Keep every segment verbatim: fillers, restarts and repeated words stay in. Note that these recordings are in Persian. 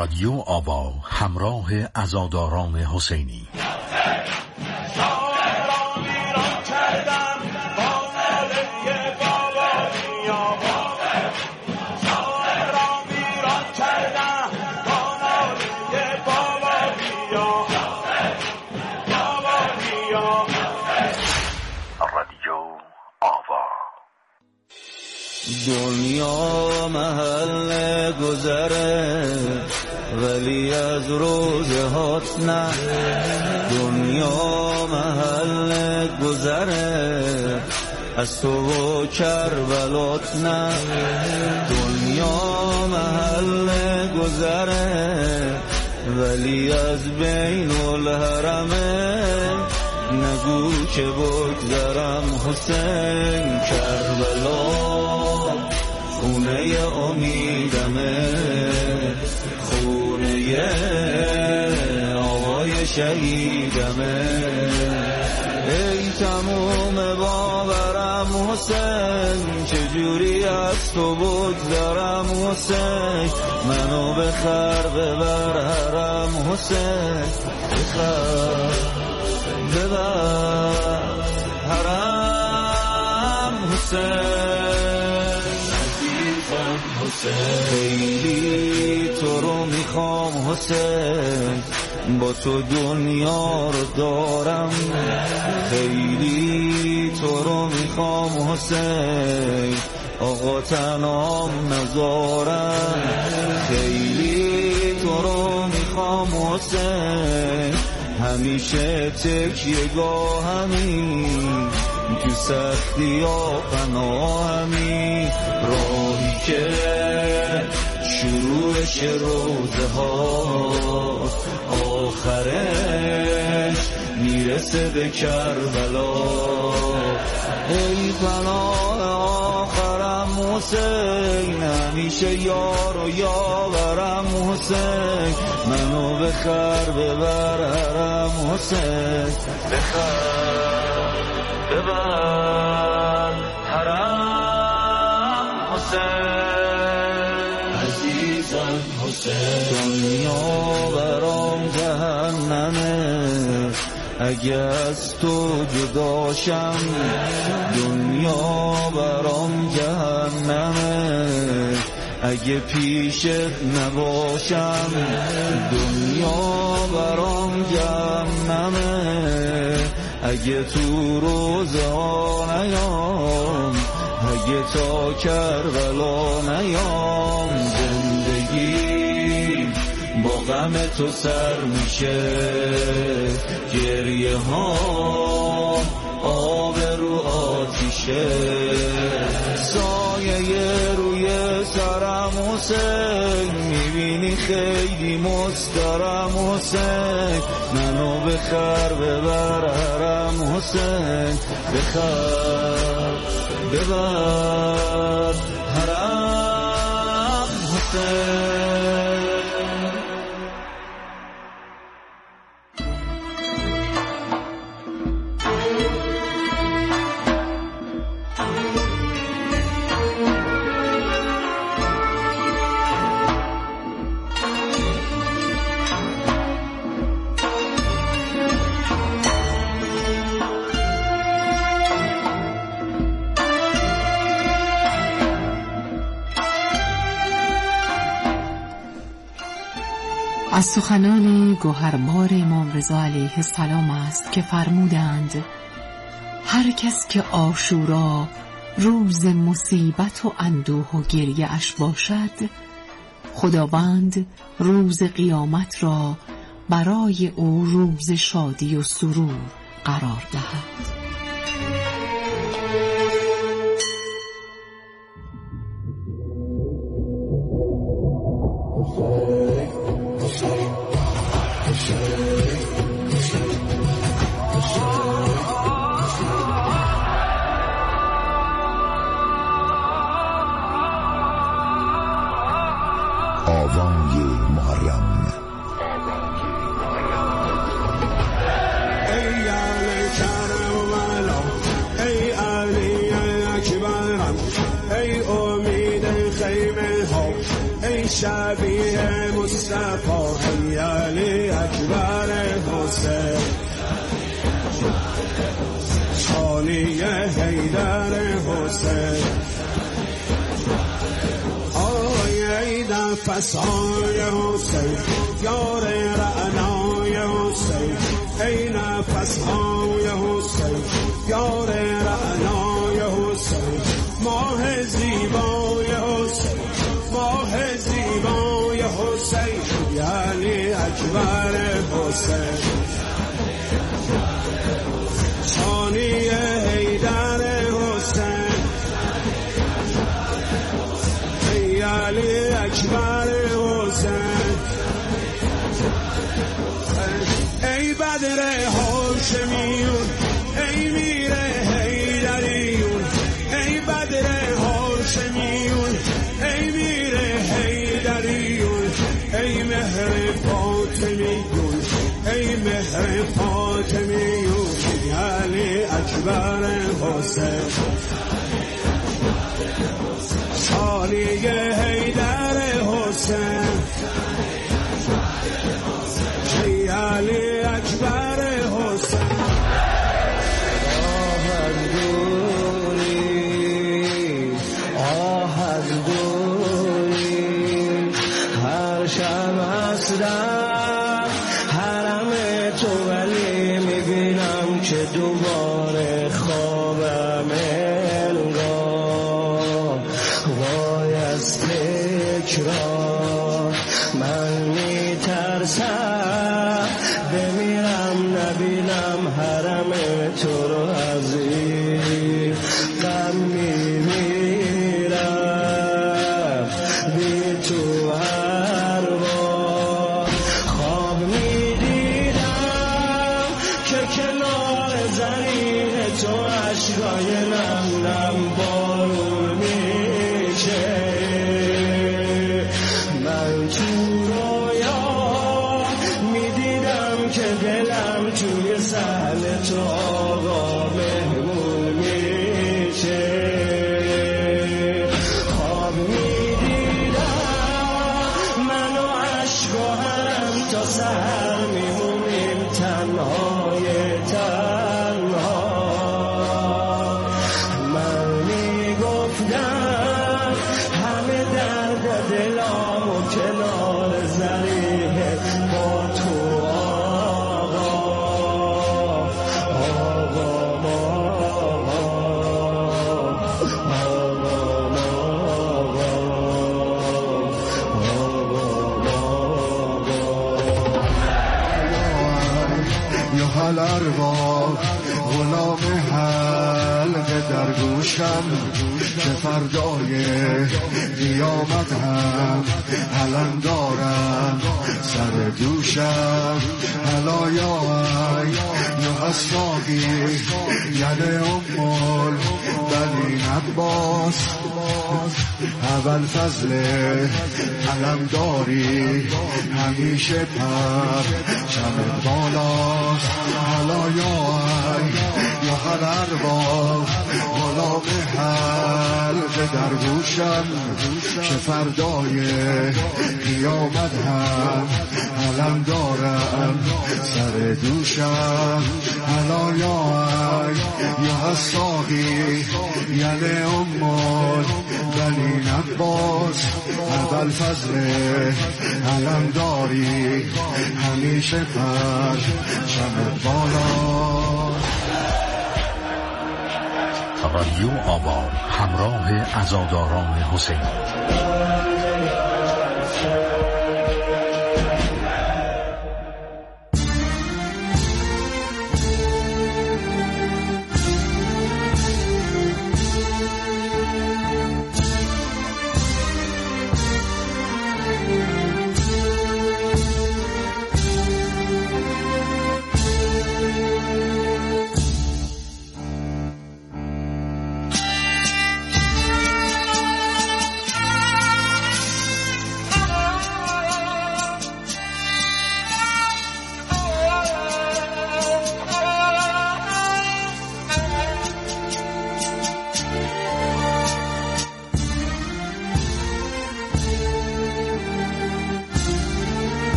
رادیو آوا همراه عزاداران حسینی. دنیا محل گذره ولی از روزهات نه، دنیا محل گذره از تو و کربلات نه، دنیا محل گذره ولی از بین الحرمه نگو که بگذرم حسین. کربلا خونه امیدمه، خونه آقای شهیدمه. ای تموم باورم حسین، چجوری از تو بگذرم حسین. منو بخر ببر حرم حسین، بخر ببر حرم حسین. خیلی تو رو میخوام حسین، با تو دنیا رو دارم. خیلی تو رو میخوام حسین، آقا تنام نذارم. خیلی تو رو میخوام حسین، همیشه تکیه گاهمی، تو سختی ها پناهمی. راهی که شروعش روزه ها، آخرش میرسه به کربلا. ای پناه آخرم حسین، همیشه یار و یاورم حسین. منو بخر ببر حرم حسین، بخر ببر حرم حسین. عزیزم حسین، دنیا برام جهنمه اگه از تو جداشم. دنیا برام جهنمه اگه پیشت نباشم. دنیا برام جهنمه اگه تو روزه ها نیام، اگه تا کربلا نیام. زندگی با غم تو سر میشه، گریه ها آب رو آتیشه. سایه روی سرم حسین، میبینی خیلی مسترم حسین. منو بخر ببر حرم حسین، بخر ببر حرم حسین. از سخنان گوهربار امام رضا علیه السلام است که فرمودند هر کس که عاشورا روز مصیبت و اندوه و گریه اش باشد، خداوند روز قیامت را برای او روز شادی و سرور قرار دهد. آوای محرم. ای اهل کربلا، ای علی اکبرم، ای امید خیمه ها، ای شبیه مصطفی مصطفی ای علی اکبر حسین ثانی حیدر حسین آی ای نفسای حسین یار رعنای حسین ای نفسهای حسین یار رعنای حسین ماه زیبای حسین ماه زیبای حسین یعنی اکبر حسین ثانی حیدر حسین ای علی اکبر حسین ای بدر هاشمیون ای میر حیدریون ای بدر هاشمیون ای میر حیدریون ای مهر فاطمیون ای مهر فاطمیون علی اکبر حسین ثانی حیدر حسین ای علی اکبر حسین آه از دوری آه از دوری هر شب هستم حرم تو ولی میبینم که دوباره خوابم انگار وای از تکرار من میترسم بمیرم نبینم حرم تو رو از این غم میمیرم بی تو هر بار خواب میدیدم که کنار زمین تو عشقای نم نم بارون میشه من تو رویا میدیدم که دلم توی سهل تو آقا مهمون میشه خواب میدیدم من و عشق و حرم تا سهر میمونیم تنهای تنها من میگفتم همه درد دلام و کنار زریح با تو آقا آقا یا حال ارواح غلام حلق در گوشم که فردای قیامت هم حلم دارم سر دوشم حالا یا یا حساقی یده امال بنین عباس اول فضل علم داری همیشه پر شب بالاست حالا یا یا هر ارواح غلام حلق در گوشم که فردای قیامت هم علم دارم سر دوشم حالا یا یا حساقی یعنی امال بنین عباس اول فضل علم داری همیشه پر شب بالا تقوی و آوا همراه عزاداران حسین.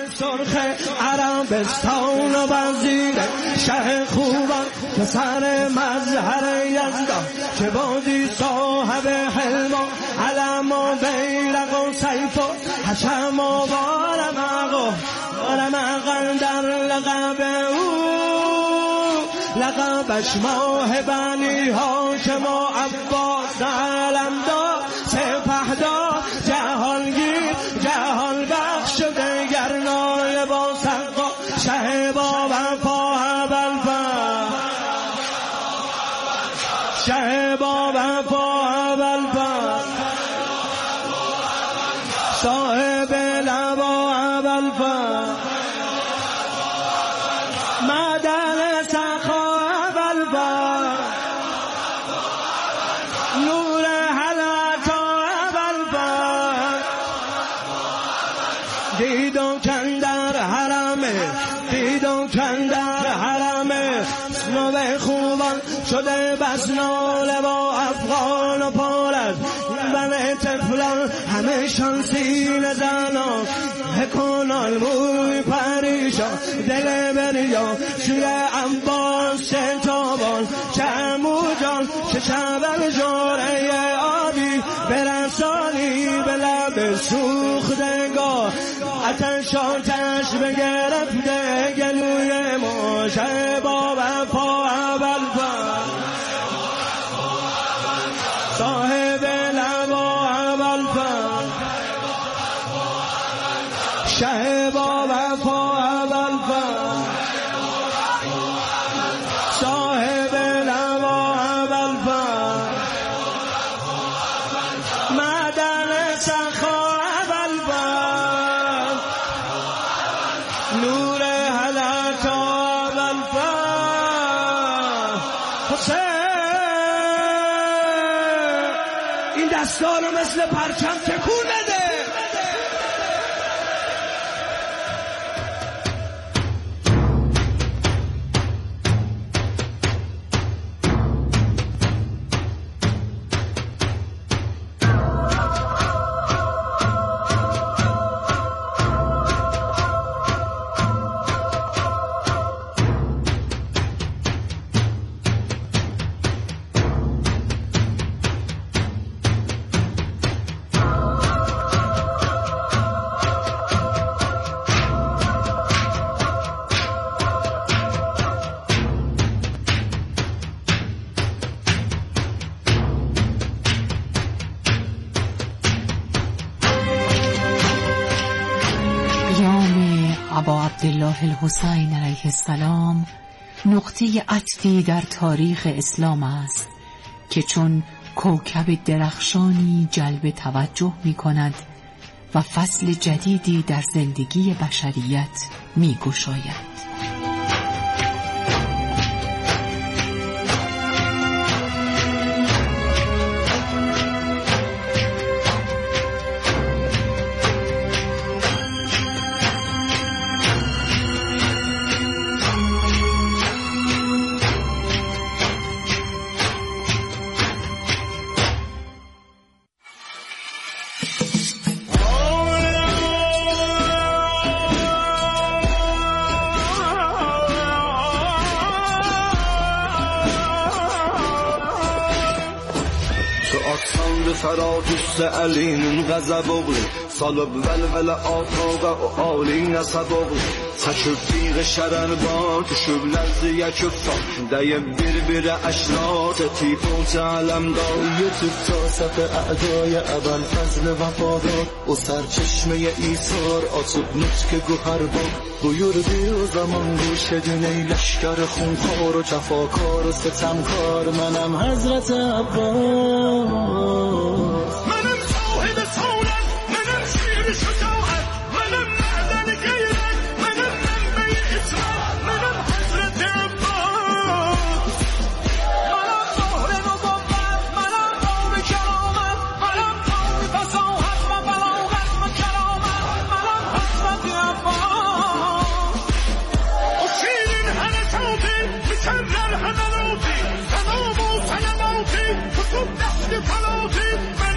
سرخ عربستان و وزیر شه خوبان پسر مظهر یزدان که بودی صاحب حلم و علم و بیرق و سیف و حشم و بارمق و بارمق در لقب او لقبش ماه بنی هاشم و عباس علمدار سپهدار جهانگیر جهان بخش و دگر نایب و سقا شه با وفا ابوالفضل شه با وفا ابوالفضل صاحب لوا ابوالفضل معدن سخا ابوالفضل نور حلعتا ابوالفضل دیدم چند در حرمه دیدم چند در حرمه نوه خوبان شده بس ناله با افغان و پارد بنه تفلان همه شانسین زنان هکنال موی پریشان دل بریا شیر انبان ستابان چمو جان چه شبل جاره آبی برسانی به لب سوختگاه اتش آتش بگرفته گلوی ما شه با وفا ابوالفضل صاحب لوا ابوالفضل شه با وفا ابوالفضل صاحب لوا ابوالفضل معدن سخا ابوالفضل نور حلعتا ابوالفضل حسین این دستا رو مثل پرچم تکون بده. ابا عبدالله الحسین علیه السلام نقطه عطفی در تاریخ اسلام است که چون کوکب درخشانی جلب توجه می کند و فصل جدیدی در زندگی بشریت می گشاید. فراتشت علیم غضب اغلی صلب ولول آتاق و آلی نصب اغلی تشب تیغ شرن با تشب لرز یک افتا دی بیر بیر اشنات تیپوت علم دایی تو صف اعدای اول فضل وفادار و سرچشمه ایثار آسوب نطک گوهر با بویر بی و زمان گوشدونه لشکر خونخوار و جفاکار و ستمکار منم حضرت عباس منم صاحب صولت منم شیر شجاعت منم معدن غیرت منم منبع اسمت منم حضرت عباس منم ظهر نبوت منم قوم کرامت منم قوم فصاحت و بلاغت و کرامت منم حضرت عباس اشیرین حرکاتی میکرر حملاتی تنام و سلماتی کتب دست فلاتی من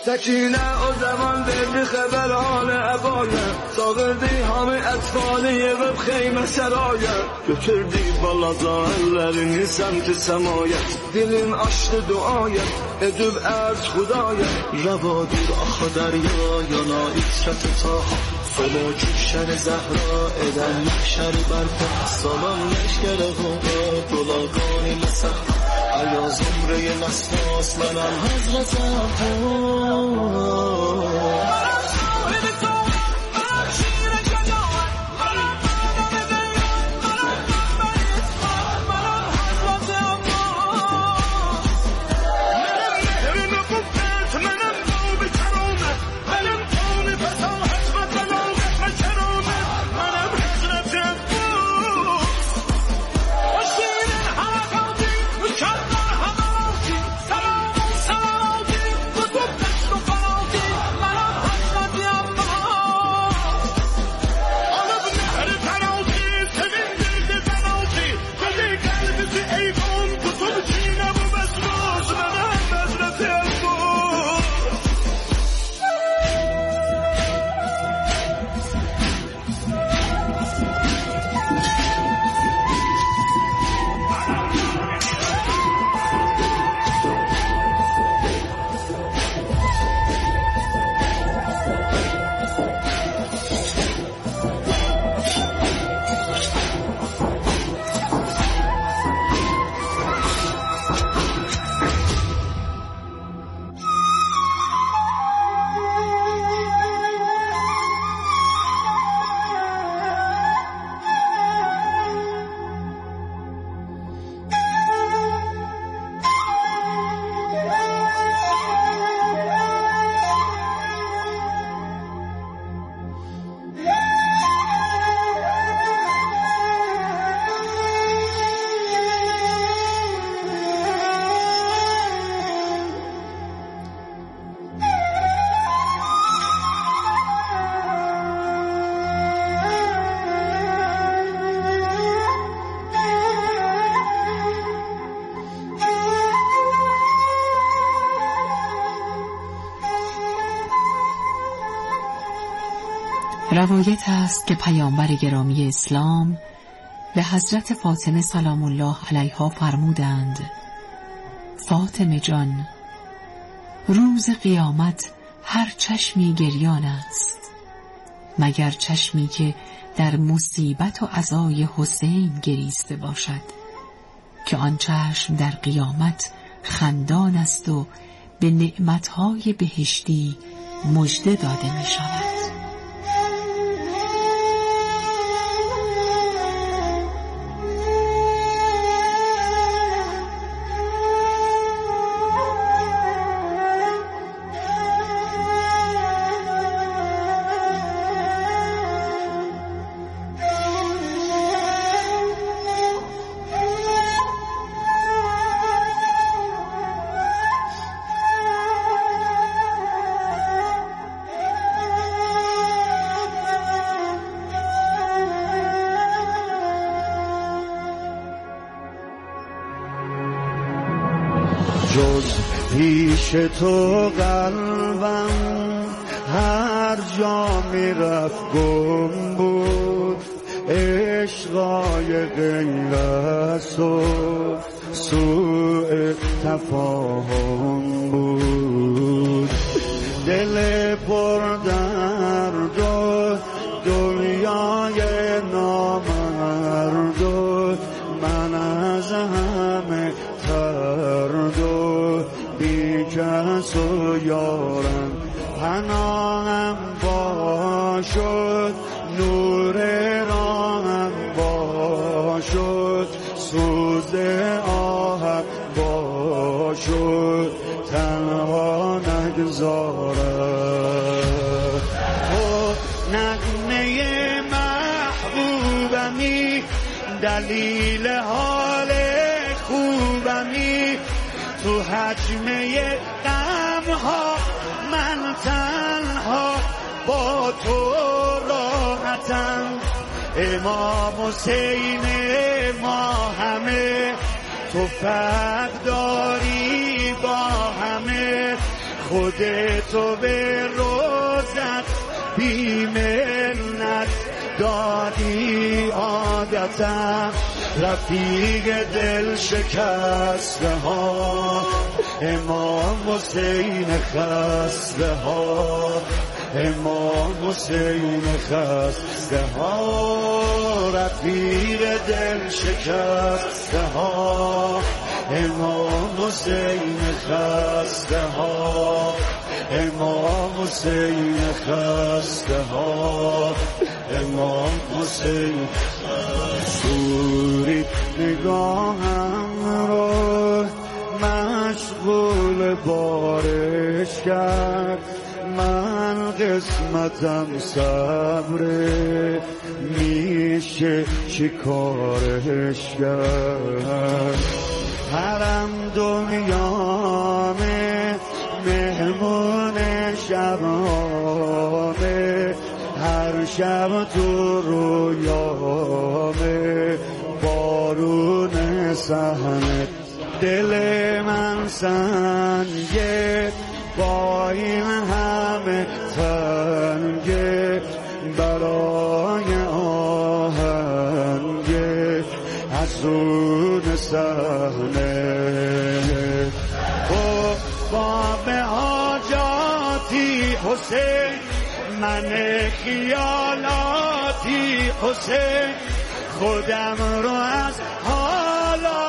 سکینه و زمان بدی خبر حال عبایه ساغردی همه اطفالی و خیمه سرایه götürdü balazalarını semti semayet dilim açtı duayet edib erz hudayet ravadır axı derya yana iksret taha sola küşer zehra eden mahşer berpa salam leşker hava dolagani mesah aya zumre nasnas menam hazretem روایت است که پیامبر گرامی اسلام به حضرت فاطمه سلام الله علیها فرمودند: فاطمه جان، روز قیامت هر چشمی گریان است مگر چشمی که در مصیبت و عزای حسین گریسته باشد که آن چشم در قیامت خندان است و به نعمتهای بهشتی مژده داده می شود. جز پیش تو قلبم هر جا می رفت گم بود، عشقای غیر از تو سوء تفاهم بود. دل پر درد و دنیای نامرد و من از همه ترد و بی کس و یارم پناهم باشد، نور راهم باشد، سوز آهم باشد، تنها نگذارم. تو نغمه محبوبمی، دلیل حال خوبمی، تو حجمه غمها من تنها با تو راحتم. امام حسین ما همه تو فرق داری با همه، خودتو به روزت بی منت دادی عادتم، رفیق دل شکسته ها امام حسین خسته ها، امام حسین خسته ها، رفیق دل شکسته ها امام حسین خسته ها، امام حسین خسته ها، امام حسین سوری نگاهم رو مشغول بارش کرد، من قسمتم صبره میشه چیکارش کرد، هرم دنیامه مهمون شبامه، هر شب تو رویامه بارون صحنه، دل من سنگه با این همه تنگه، برای آهنگه حسون صحنه، با باب حاجاتی حسین، من خیالاتی حسین، خودم رو از حالا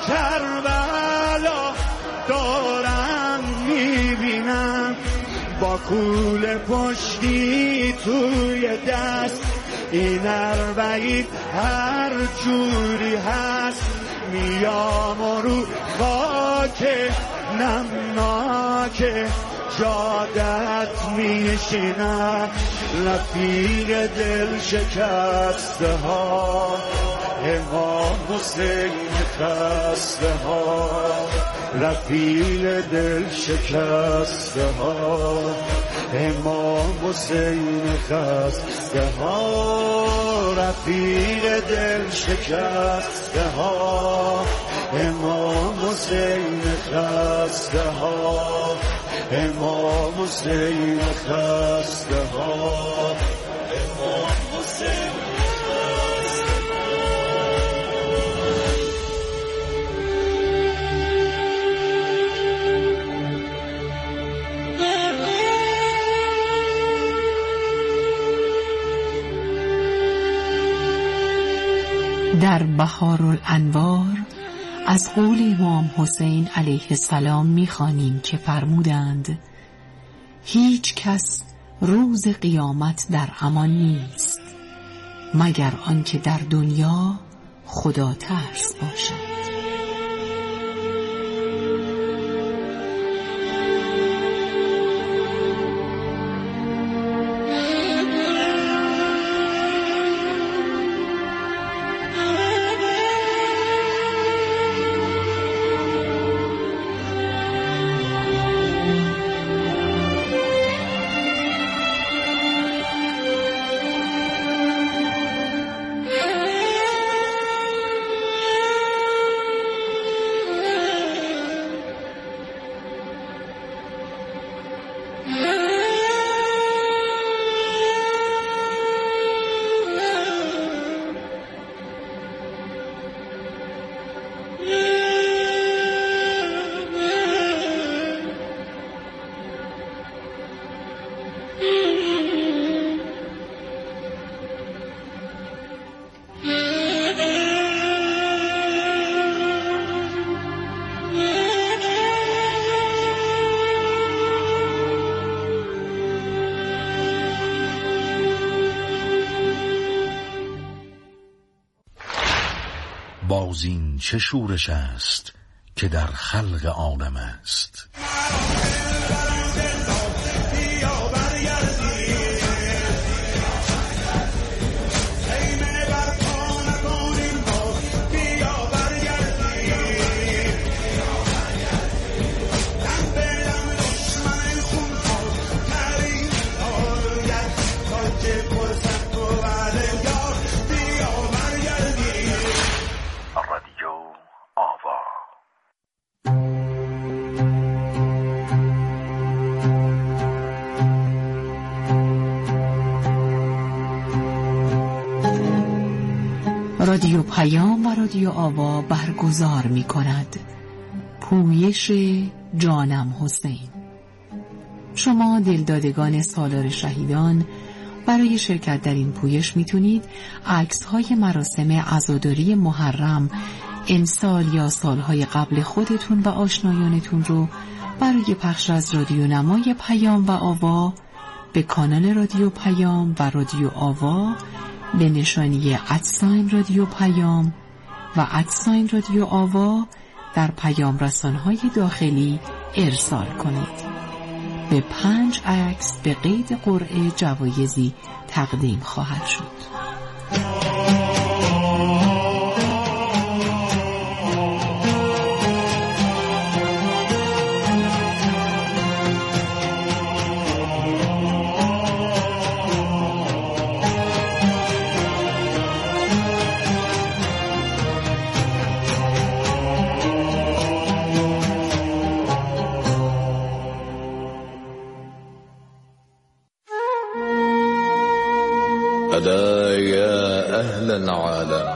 کربلا دارم میبینم، با کول پشتی توی دست، این اربعین هر جوری هست، میام و رو خاک نمناک جادت میشینم، رفیق دل شکسته ها امام حسین خسته ها، رفیق دل شکسته ها امام حسین خسته ها، رفیق دل شکسته ها امام حسین خسته ها، امام حسین خسته ها، امام حسین در بهارالانوار از قول امام حسین علیه السلام می‌خوانیم که فرمودند هیچ کس روز قیامت در امان نیست مگر آنکه در دنیا خدا ترس باشد. باز این چه شورش است که در خلق عالم است. پیام و رادیو آوا برگزار می کند پویش جانم حسین. شما دلدادگان سالار شهیدان برای شرکت در این پویش میتونید عکس‌های مراسم عزاداری محرم امسال یا سالهای قبل خودتون و آشنایانتون رو برای پخش از رادیو نمای پیام و آوا به کانال رادیو پیام و رادیو آوا به نشانی ادساین رادیو پیام و ادساین رادیو آوا در پیام رسانهای داخلی ارسال کنید. به پنج عکس به قید قرعه جوایزی تقدیم خواهد شد. ألا يا أهل العالم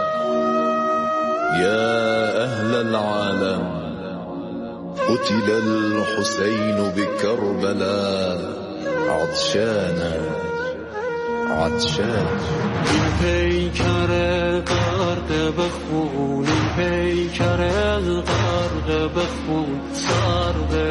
يا أهل العالم قتل الحسين بكربلاء عطشانا عطشانا پیکر غرق بخون پیکر غرق بخون سر